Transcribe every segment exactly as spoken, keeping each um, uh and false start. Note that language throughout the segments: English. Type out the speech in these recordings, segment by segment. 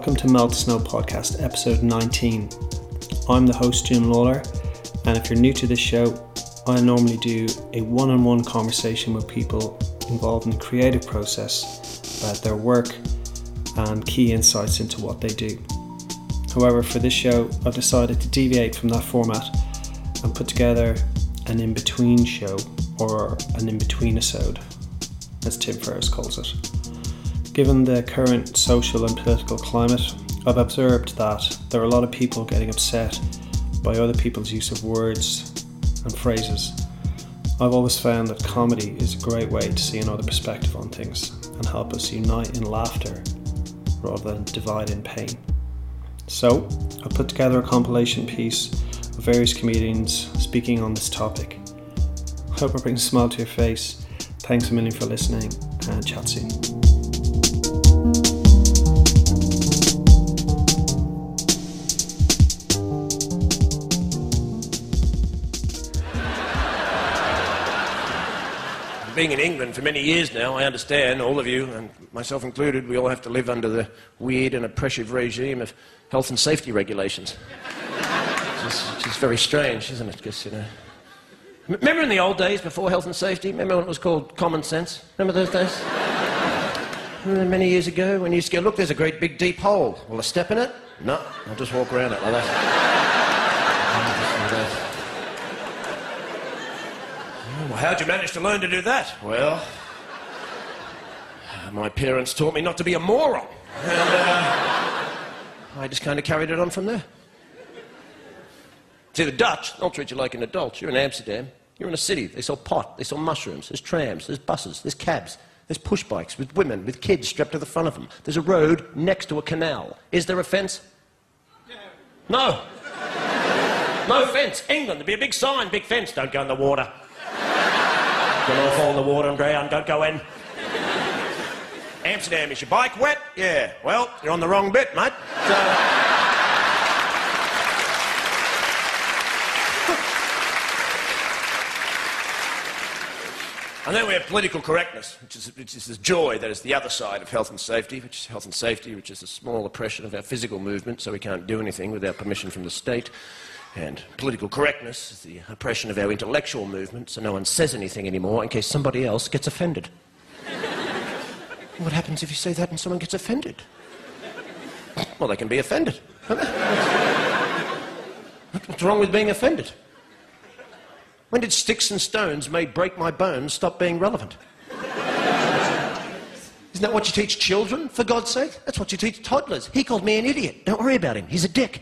welcome to Melt Snow Podcast, episode nineteen. I'm the host, Jim Lawler, and if you're new to this show, I normally do a one-on-one conversation with people involved in the creative process about their work and key insights into what they do. However, for this show, I've decided to deviate from that format and put together an in-between show, or an in-between episode, as Tim Ferriss calls it. Given the current social and political climate, I've observed that there are a lot of people getting upset by other people's use of words and phrases. I've always found that comedy is a great way to see another perspective on things and help us unite in laughter rather than divide in pain. So, I've put together a compilation piece of various comedians speaking on this topic. I hope it brings a smile to your face. Thanks a million for listening, and chat soon. Being in England for many years now, I understand, all of you, and myself included, we all have to live under the weird and oppressive regime of health and safety regulations. Which is, which is very strange, isn't it? Because, you know... Remember in the old days, before health and safety? Remember when it was called common sense? Remember those days? Remember many years ago, when you used to go, look, there's a great big deep hole. Will I step in it? No, I'll just walk around it like that. Well, how'd you manage to learn to do that? Well, my parents taught me not to be a moron. And uh, I just kind of carried it on from there. See, the Dutch don't treat you like an adult. You're in Amsterdam. You're in a city. They sell pot. They sell mushrooms. There's trams. There's buses. There's cabs. There's push bikes with women, with kids strapped to the front of them. There's a road next to a canal. Is there a fence? No. No fence. England, there'd be a big sign, big fence. Don't go in the water. Don't all fall in the water and drown. Don't go in. Amsterdam, is your bike wet? Yeah. Well, you're on the wrong bit, mate. So... And then we have political correctness, which is, which is the joy that is the other side of health and safety, which is health and safety, which is a small oppression of our physical movement, so we can't do anything without permission from the state. And political correctness is the oppression of our intellectual movement, so no one says anything anymore in case somebody else gets offended. What happens if you say that and someone gets offended? Well, they can be offended. What's wrong with being offended? When did sticks and stones may break my bones stop being relevant? Isn't that what you teach children, for God's sake? That's what you teach toddlers. He called me an idiot. Don't worry about him. He's a dick.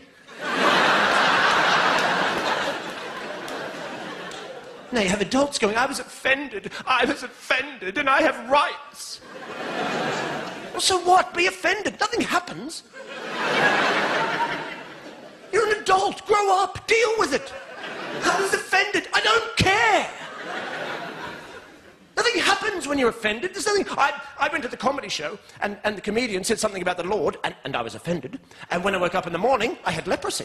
Now you have adults going, I was offended, I was offended, and I have rights. Well, so what? Be offended. Nothing happens. You're an adult. Grow up. Deal with it. I was offended. I don't care. Nothing happens when you're offended. There's nothing... I, I went to the comedy show, and, and the comedian said something about the Lord, and, and I was offended. And when I woke up in the morning, I had leprosy.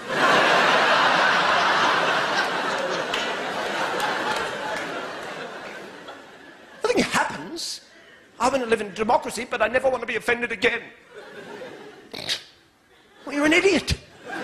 Nothing happens. I want to live in democracy, but I never want to be offended again. Well, you're an idiot.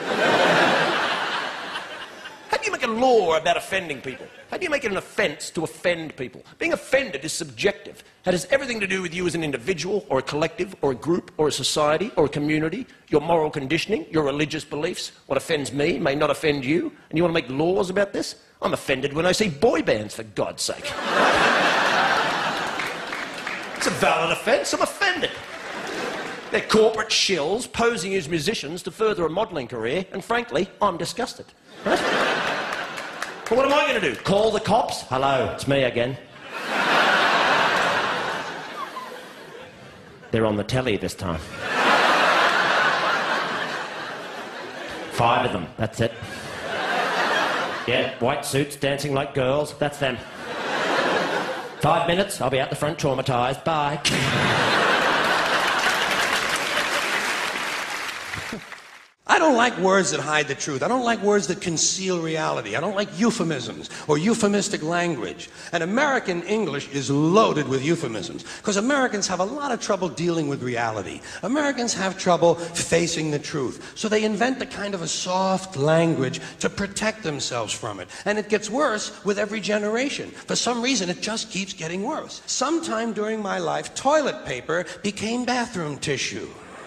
How do you make a law about offending people? How do you make it an offence to offend people? Being offended is subjective. It has everything to do with you as an individual, or a collective, or a group, or a society, or a community, your moral conditioning, your religious beliefs. What offends me may not offend you, and you want to make laws about this? I'm offended when I see boy bands, for God's sake. It's a valid offence. I'm offended. They're corporate shills posing as musicians to further a modelling career, and frankly, I'm disgusted. Right? Well, what am I going to do? Call the cops? Hello, it's me again. They're on the telly this time. Five of them, that's it. Yeah, white suits, dancing like girls, that's them. Five minutes, I'll be out the front traumatised. Bye. I don't like words that hide the truth. I don't like words that conceal reality. I don't like euphemisms or euphemistic language. And American English is loaded with euphemisms because Americans have a lot of trouble dealing with reality. Americans have trouble facing the truth. So they invent a kind of a soft language to protect themselves from it. And it gets worse with every generation. For some reason, it just keeps getting worse. Sometime during my life, toilet paper became bathroom tissue.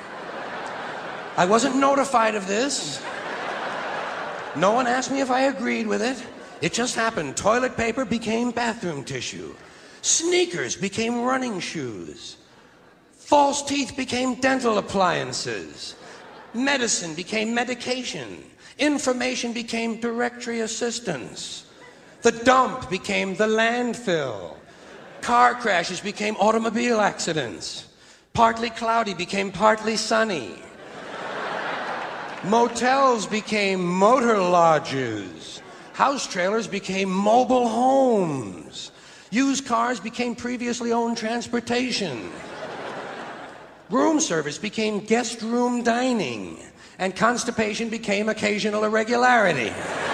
I wasn't notified of this. No one asked me if I agreed with it. It just happened. Toilet paper became bathroom tissue. Sneakers became running shoes. False teeth became dental appliances. Medicine became medication. Information became directory assistance. The dump became the landfill. Car crashes became automobile accidents. Partly cloudy became partly sunny. Motels became motor lodges. House trailers became mobile homes. Used cars became previously owned transportation. Room service became guest room dining. And constipation became occasional irregularity.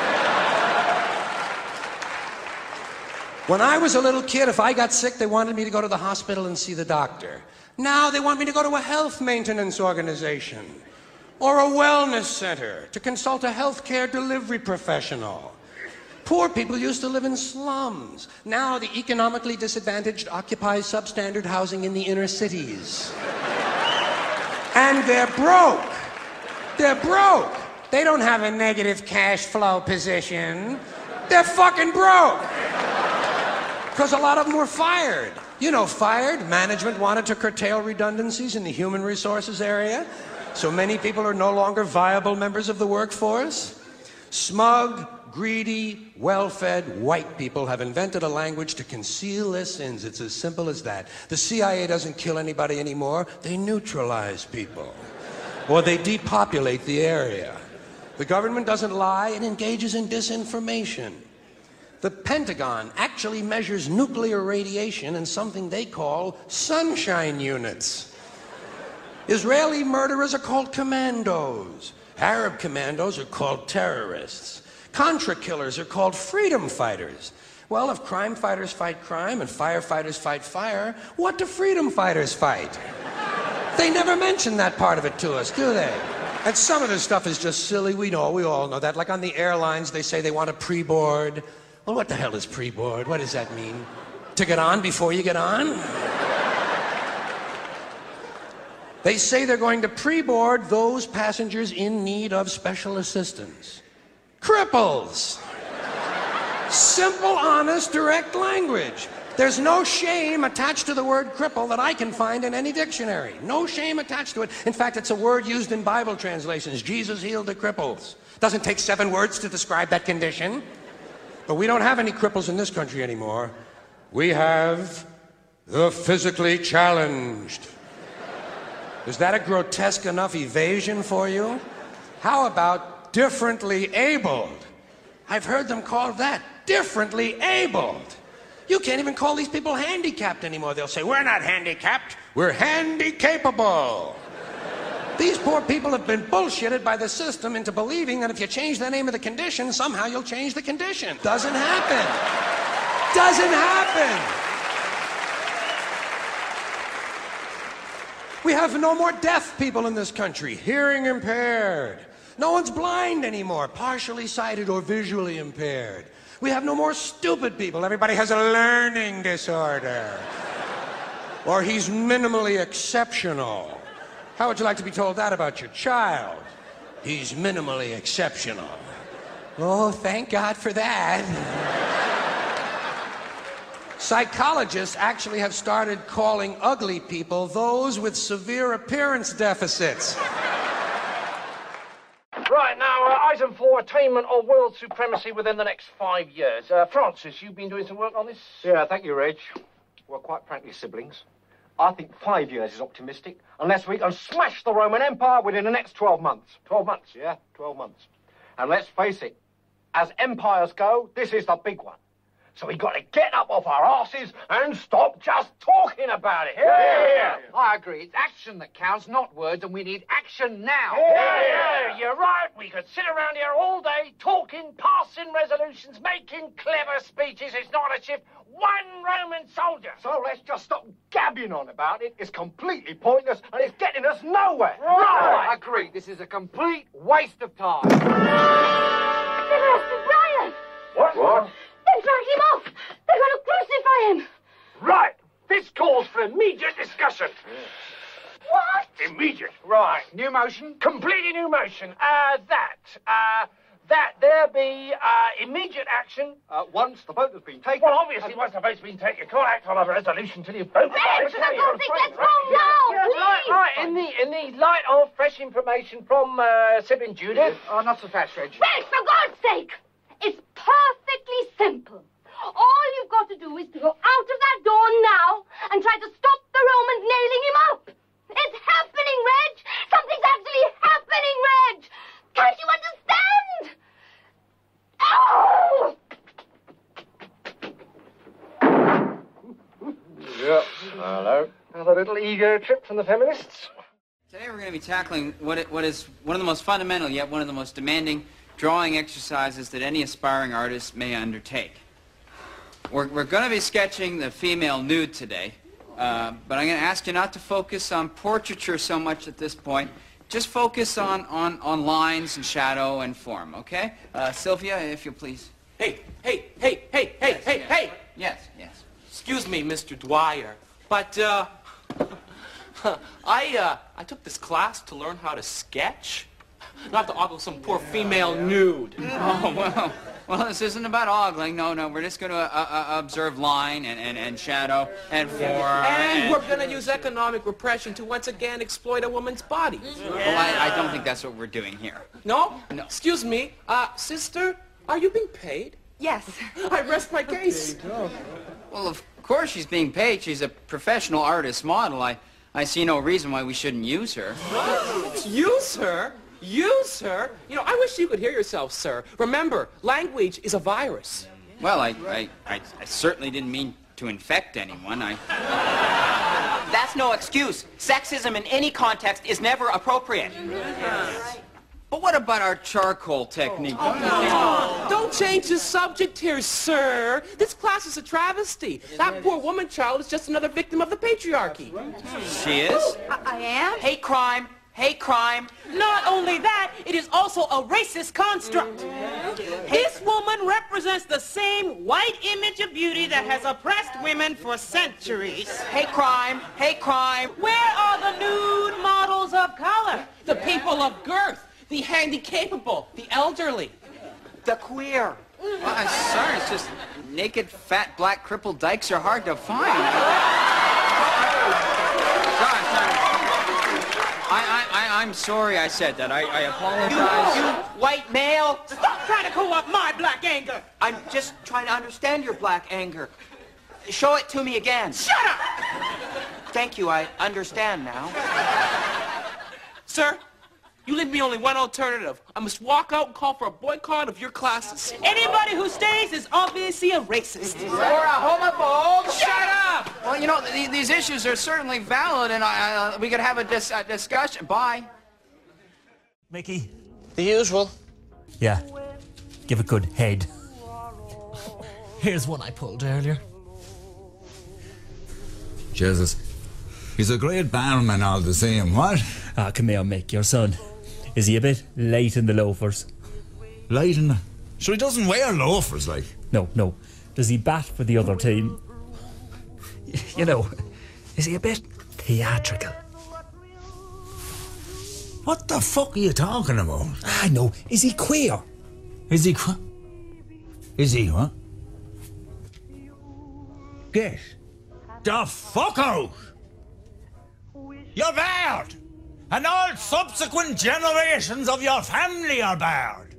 When I was a little kid, if I got sick, they wanted me to go to the hospital and see the doctor. Now they want me to go to a health maintenance organization or a wellness center to consult a healthcare delivery professional. Poor people used to live in slums. Now the economically disadvantaged occupy substandard housing in the inner cities. And they're broke. They're broke. They don't have a negative cash flow position. They're fucking broke. Because a lot of them were fired. You know, fired. Management wanted to curtail redundancies in the human resources area. So many people are no longer viable members of the workforce. Smug, greedy, well-fed white people have invented a language to conceal their sins. It's as simple as that. The C I A doesn't kill anybody anymore. They neutralize people. Or they depopulate the area. The government doesn't lie. It engages in disinformation. The Pentagon actually measures nuclear radiation in something they call sunshine units. Israeli murderers are called commandos. Arab commandos are called terrorists. Contra killers are called freedom fighters. Well, if crime fighters fight crime and firefighters fight fire, what do freedom fighters fight? They never mention that part of it to us, do they? And some of this stuff is just silly. We know, we all know that. Like on the airlines, they say they want a pre-board. Well, what the hell is pre-board? What does that mean? To get on before you get on? They say they're going to pre-board those passengers in need of special assistance. Cripples. Simple, honest, direct language. There's no shame attached to the word cripple that I can find in any dictionary. No shame attached to it. In fact, it's a word used in Bible translations. Jesus healed the cripples. Doesn't take seven words to describe that condition. But we don't have any cripples in this country anymore. We have the physically challenged. Is that a grotesque enough evasion for you? How about differently abled? I've heard them called that, differently abled. You can't even call these people handicapped anymore. They'll say, we're not handicapped, we're handy-capable. These poor people have been bullshitted by the system into believing that if you change the name of the condition, somehow you'll change the condition. Doesn't happen. Doesn't happen. We have no more deaf people in this country, hearing impaired. No one's blind anymore, partially sighted or visually impaired. We have no more stupid people. Everybody has a learning disorder. Or he's minimally exceptional. How would you like to be told that about your child? He's minimally exceptional. Oh, thank God for that. Psychologists actually have started calling ugly people those with severe appearance deficits. Right, now, uh, item four, attainment of world supremacy within the next five years. Uh, Francis, you've been doing some work on this? Yeah, thank you, Reg. Well, quite frankly, siblings, I think five years is optimistic, unless we can smash the Roman Empire within the next twelve months. twelve months, yeah, twelve months. And let's face it, as empires go, this is the big one. So we got to get up off our asses and stop just talking about it. Yeah, yeah, yeah. I agree. It's action that counts, not words, and we need action now. Yeah, yeah, you're right. We could sit around here all day talking, passing resolutions, making clever speeches. It's not a shift. One Roman soldier. So let's just stop gabbing on about it. It's completely pointless, and it's getting us nowhere. Right. I agree. This is a complete waste of time. They've arrested Brian! What? What? They've dragged him off! They're going to crucify him! Right. This calls for immediate discussion. What? Immediate. Right. New motion? Completely new motion. Uh, that. Uh, that there be uh, immediate action. Uh, once the vote has been taken... Well, obviously, once the vote's been taken, you can't act on a resolution till you vote. Reg, for God's sake, let's go now, Yeah, right, please! right. In the, in the light of fresh information from uh, Sib and Judith. Oh, not so fast, Reg. Reg, for God's sake! It's perfectly simple. All you've got to do is to go out of that door now and try to stop the Romans nailing him up. It's happening, Reg! Something's actually happening, Reg! Can't you understand? Oh! Yep. Hello. Another little ego trip from the feminists. Today we're going to be tackling what, it, what is one of the most fundamental yet one of the most demanding drawing exercises that any aspiring artist may undertake. We're, we're going to be sketching the female nude today, uh, but I'm going to ask you not to focus on portraiture so much at this point. Just focus on, on, on lines and shadow and form, okay? Uh, Sylvia, if you'll please. Hey, hey, hey, hey, hey, Yes, hey, yes. hey! Yes, yes. Excuse me, Mister Dwyer, but, uh, I, uh, I took this class to learn how to sketch, not to ogle some poor female nude. Oh, well, well, this isn't about ogling. No, no, we're just going to uh, uh, observe line and, and, and shadow and form. And and we're gonna use economic repression to once again exploit a woman's body. Well, I, I don't think that's what we're doing here. No? No. Excuse me, uh, sister, are you being paid? Yes. I rest my case. Well, of course she's being paid. She's a professional artist model. I, I see no reason why we shouldn't use her. Use her? Use her? You know, I wish you could hear yourself, sir. Remember, language is a virus. Well, I, I, I, I certainly didn't mean to infect anyone. I... That's no excuse. Sexism in any context is never appropriate. But what about our charcoal technique? Don't change the subject here, sir. This class is a travesty. That poor woman child is just another victim of the patriarchy. She is? I, I am? Hate crime. Hate crime. Not only that, it is also a racist construct. This woman represents the same white image of beauty that has oppressed women for centuries. Hate crime. Hate crime. Where are the nude models of color? The people of girth, the handy-capable, the elderly. The queer. Well, I'm sorry, it's just naked, fat, black, crippled dykes are hard to find. Sorry, sorry. I, I, I'm sorry I said that. I, I apologize. You, you white male. Stop trying to co-opt my black anger. I'm just trying to understand your black anger. Show it to me again. Shut up! Thank you, I understand now. Sir, you leave me only one alternative. I must walk out and call for a boycott of your classes. Anybody who stays is obviously a racist. Or a homophobe. Shut up! Well, you know, th these issues are certainly valid, and I, uh, we could have a, dis a discussion. Bye. Mickey? The usual. Yeah. Give a good head. Here's one I pulled earlier. Jesus. He's a great barman all the same, what? Ah, come here, Mick, your son. Is he a bit late in the loafers? Light in the... Sure, he doesn't wear loafers, like. No, no. Does he bat for the other team? You know, is he a bit theatrical? What the fuck are you talking about? I know. Is he queer? Is he qu... Is he what? Get the fuck out! You're barred! And all subsequent generations of your family are barred!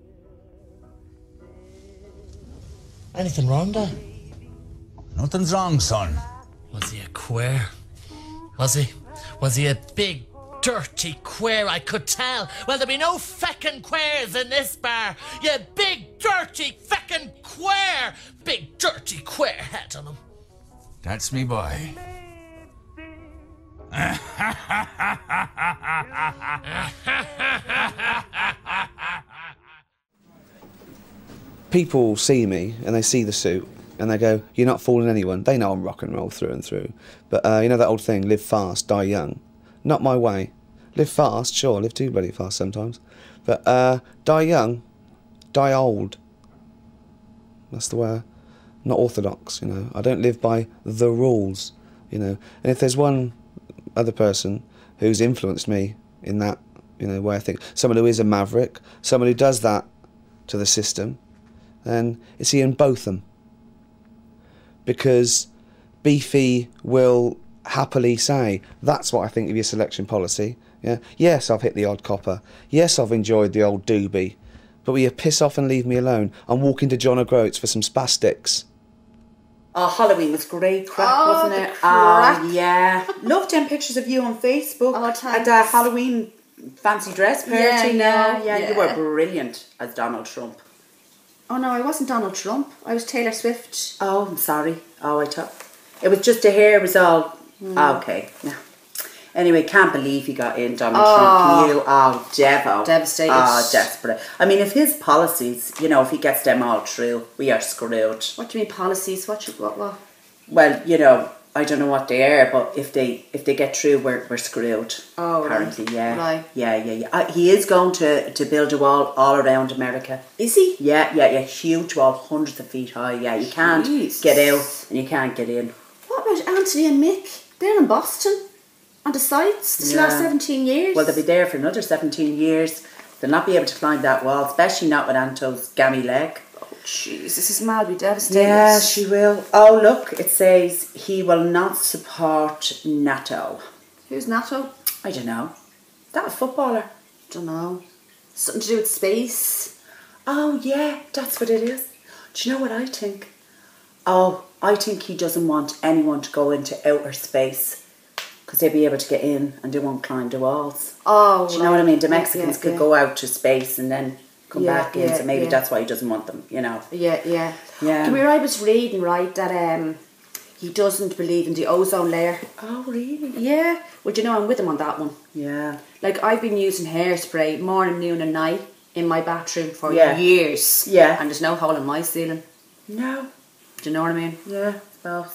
Anything wrong, Dad? Nothing's wrong, son. Was he a queer? Was he? Was he a big, dirty queer? I could tell. Well, there'll be no feckin' queers in this bar. You big, dirty feckin' queer. Big dirty queer hat on him. That's me boy. People see me and they see the suit and they go, "You're not fooling anyone." They know I'm rock and roll through and through. But uh, you know that old thing, live fast, die young? Not my way. Live fast, sure, live too bloody fast sometimes. But uh, die young, die old. That's the way. Not orthodox, you know. I don't live by the rules, you know. And if there's one other person who's influenced me in that, you know, way I think, someone who is a maverick, someone who does that to the system, then it's Ian Botham. Because Beefy will happily say, that's what I think of your selection policy. Yeah. Yes, I've hit the odd copper. Yes, I've enjoyed the old doobie. But will you piss off and leave me alone? I'm walking to John O'Groats for some spastics. Oh, Halloween was great crack, oh, wasn't the it? Crack. Oh, yeah. Loved them pictures of you on Facebook. Oh, thanks. At the Halloween fancy dress party. Yeah, now. yeah, yeah, yeah. You were brilliant as Donald Trump. Oh, no, I wasn't Donald Trump. I was Taylor Swift. Oh, I'm sorry. Oh, I thought... It was just the hair was all... Mm. Oh, okay. Yeah. Anyway, can't believe he got in, Donald Oh. Trump. You, oh, Devo. Devastated. Oh, desperate. I mean, if his policies, you know, if he gets them all through, we are screwed. What do you mean policies? What? You, what? What? Well, you know, I don't know what they are, but if they if they get through, we're we're screwed. Oh, apparently, right. yeah, Right. yeah, yeah, yeah. Uh, he is going to to build a wall all around America. Is he? Yeah, yeah, yeah. Huge wall, hundreds of feet high. Yeah, you can't Jesus. get out and you can't get in. What about Anthony and Mick? They're in Boston. On the sites this Yeah. last seventeen years. Well, they'll be there for another seventeen years. They'll not be able to climb that wall, especially not with Anto's gammy leg. Jeez, this is mad. Be devastated. Yeah, she will. Oh, look, it says he will not support NATO. Who's NATO? I don't know. Is that a footballer? Don't know. Something to do with space. Oh, yeah, that's what it is. Do you know what I think? Oh, I think he doesn't want anyone to go into outer space because they'll be able to get in and they won't climb the walls. Oh, do you know what I mean? The Mexicans yeah, could yeah. go out to space and then come Yeah, back in, yeah, so maybe yeah. that's why he doesn't want them, you know. Yeah, yeah. Yeah. Come here, I was reading, right, that um, he doesn't believe in the ozone layer. Oh, really? Yeah. Well, you know, I'm with him on that one. Yeah. Like, I've been using hairspray morning, noon and night in my bathroom for Yeah. years. Yeah. And there's no hole in my ceiling. No. Do you know what I mean? Yeah, both.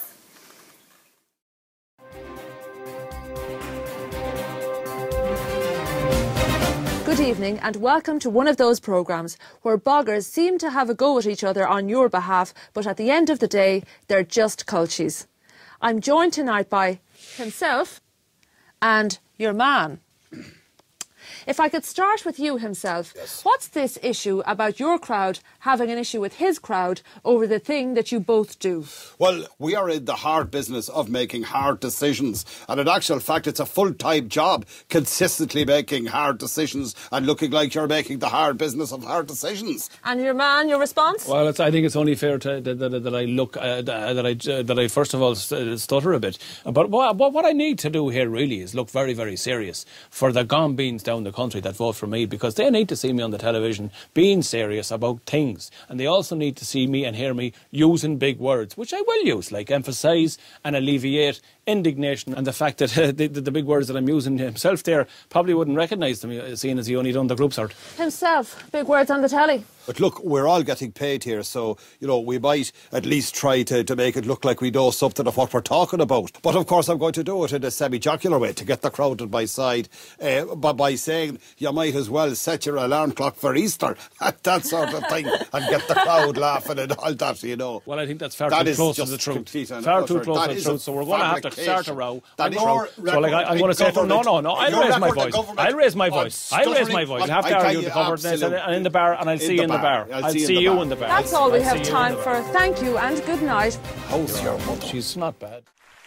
Good evening and welcome to one of those programmes where boggers seem to have a go at each other on your behalf, but at the end of the day, they're just culchies. I'm joined tonight by himself and your man. If I could start with you, himself, yes. What's this issue about your crowd having an issue with his crowd over the thing that you both do? Well, we are in the hard business of making hard decisions. And in actual fact, it's a full-time job, consistently making hard decisions and looking like you're making the hard business of hard decisions. And your man, your response? Well, it's, I think it's only fair to, that, that, that I look, uh, that I uh, that I first of all stutter a bit. But what, what I need to do here really is look very, very serious for the gone beans down the country that vote for me, because they need to see me on the television being serious about things, and they also need to see me and hear me using big words, which I will use, like emphasise and alleviate, indignation, and the fact that uh, the, the big words that I'm using himself there probably wouldn't recognise them, uh, seeing as he only done the groups art. Himself, big words on the telly. But look, we're all getting paid here, so, you know, we might at least try to, to make it look like we know something of what we're talking about. But, of course, I'm going to do it in a semi-jocular way to get the crowd on my side, uh, by, by saying you might as well set your alarm clock for Easter, that sort of thing, and get the crowd laughing and all that, you know. Well, I think that's far that too is close to just the truth. Far far too close to the truth, so we're going to have to start a row. That is row. So, like, I, I'm going to say, to them, no, no, no, I'll raise my voice. I'll raise my voice. I'll raise my voice. You'll have to argue the coverdness and in the bar, and I'll see you in the bar. I'll see you in the bar. That's all we have time for. Thank you and good night. How's your mother? She's not bad.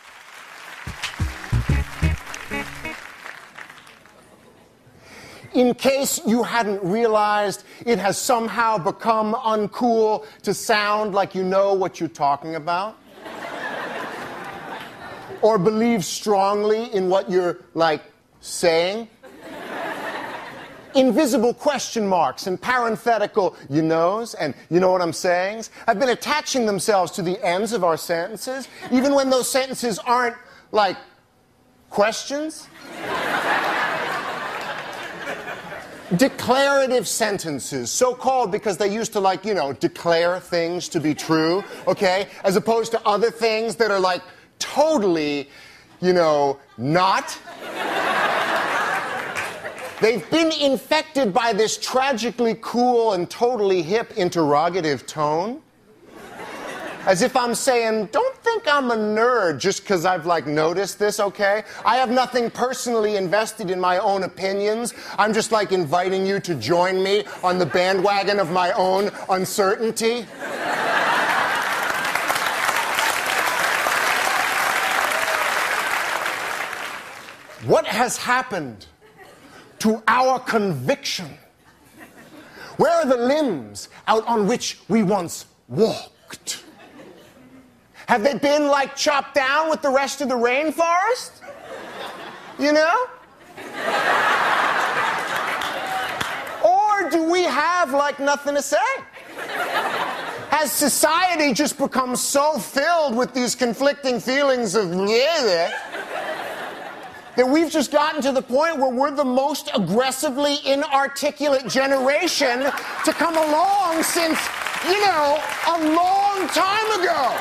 In case you hadn't realized, it has somehow become uncool to sound like you know what you're talking about. Or believe strongly in what you're, like, saying. invisible question marks and parenthetical you knows and you know what I'm saying have been attaching themselves to the ends of our sentences, even when those sentences aren't, like, questions. Declarative sentences, so called because they used to, like, you know, declare things to be true, okay? As opposed to other things that are, like, totally, you know, not. They've been infected by this tragically cool and totally hip interrogative tone. As if I'm saying, don't think I'm a nerd just because I've, like, noticed this, okay? I have nothing personally invested in my own opinions. I'm just, like, inviting you to join me on the bandwagon of my own uncertainty. What has happened to our conviction? Where are the limbs out on which we once walked? Have they been, like, chopped down with the rest of the rainforest? You know? Or do we have, like, nothing to say? Has society just become so filled with these conflicting feelings of yeah, that we've just gotten to the point where we're the most aggressively inarticulate generation to come along since, you know, a long time ago?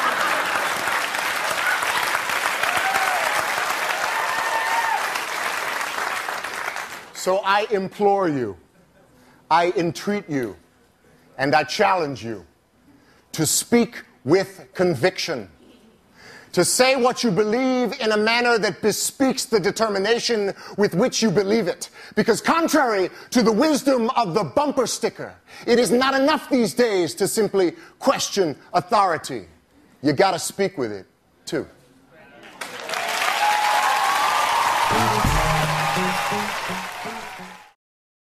So I implore you, I entreat you, and I challenge you to speak with conviction, to say what you believe in a manner that bespeaks the determination with which you believe it. Because contrary to the wisdom of the bumper sticker, it is not enough these days to simply question authority. You gotta speak with it, too.